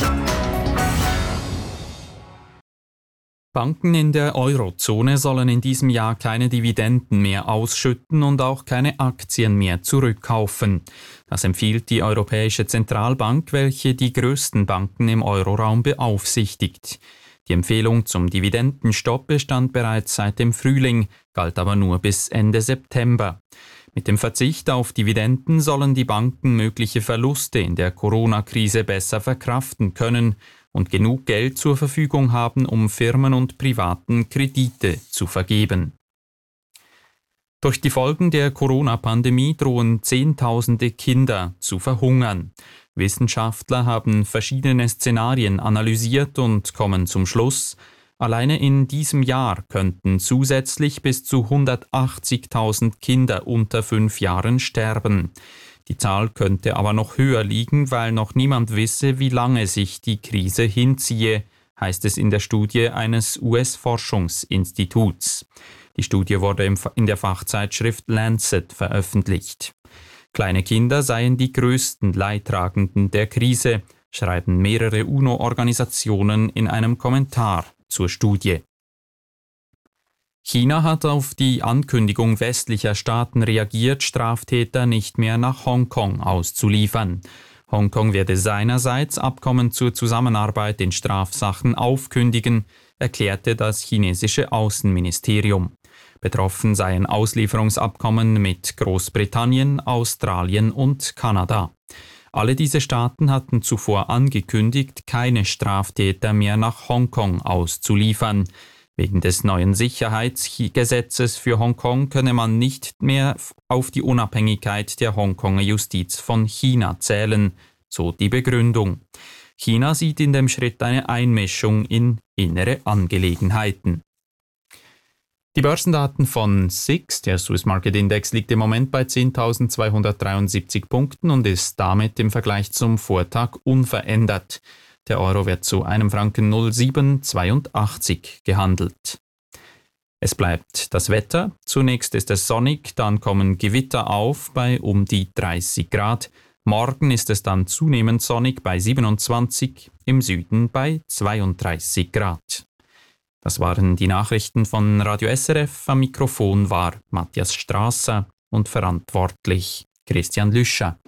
Banken in der Eurozone sollen in diesem Jahr keine Dividenden mehr ausschütten und auch keine Aktien mehr zurückkaufen. Das empfiehlt die Europäische Zentralbank, welche die größten Banken im Euroraum beaufsichtigt. Die Empfehlung zum Dividendenstopp bestand bereits seit dem Frühling, galt aber nur bis Ende September. Mit dem Verzicht auf Dividenden sollen die Banken mögliche Verluste in der Corona-Krise besser verkraften können und genug Geld zur Verfügung haben, um Firmen und Privaten Kredite zu vergeben. Durch die Folgen der Corona-Pandemie drohen Zehntausende Kinder zu verhungern. Wissenschaftler haben verschiedene Szenarien analysiert und kommen zum Schluss, alleine in diesem Jahr könnten zusätzlich bis zu 180.000 Kinder unter 5 Jahren sterben. Die Zahl könnte aber noch höher liegen, weil noch niemand wisse, wie lange sich die Krise hinziehe, heißt es in der Studie eines US-Forschungsinstituts. Die Studie wurde in der Fachzeitschrift Lancet veröffentlicht. Kleine Kinder seien die größten Leidtragenden der Krise, schreiben mehrere UNO-Organisationen in einem Kommentar zur Studie. China hat auf die Ankündigung westlicher Staaten reagiert, Straftäter nicht mehr nach Hongkong auszuliefern. Hongkong werde seinerseits Abkommen zur Zusammenarbeit in Strafsachen aufkündigen, erklärte das chinesische Außenministerium. Betroffen seien Auslieferungsabkommen mit Großbritannien, Australien und Kanada. Alle diese Staaten hatten zuvor angekündigt, keine Straftäter mehr nach Hongkong auszuliefern. Wegen des neuen Sicherheitsgesetzes für Hongkong könne man nicht mehr auf die Unabhängigkeit der Hongkonger Justiz von China zählen, so die Begründung. China sieht in dem Schritt eine Einmischung in innere Angelegenheiten. Die Börsendaten von SIX, der Swiss Market Index, liegt im Moment bei 10.273 Punkten und ist damit im Vergleich zum Vortag unverändert. Der Euro wird zu einem Franken 0,782 gehandelt. Es bleibt das Wetter. Zunächst ist es sonnig, dann kommen Gewitter auf bei um die 30 Grad. Morgen ist es dann zunehmend sonnig bei 27, im Süden bei 32 Grad. Das waren die Nachrichten von Radio SRF. Am Mikrofon war Matthias Strasser und verantwortlich Christian Lüscher.